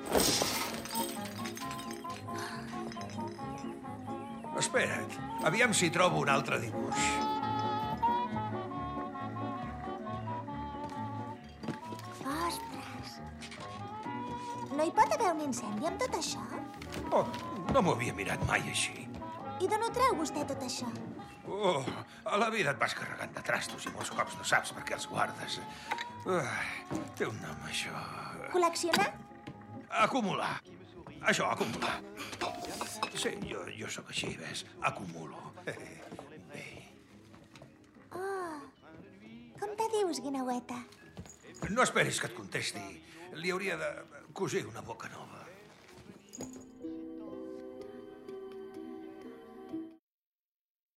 Espera't, aviam si trobo un altre dibuix. Ostres! No hi pot haver un incendi amb tot això? Oh, no m'ho havia mirat mai així. I d'on ho treu vostè, tot això? Oh, a la vida et vas carregant de trastos i molts cops no saps per què els guardes. Té un nom, això. Col·leccionar? Acumular. Això, acumular. Sí, jo sóc així, ves? Acumulo. Oh, com te dius, guineueta? No esperis que et contesti. Li hauria de cosir una boca nova.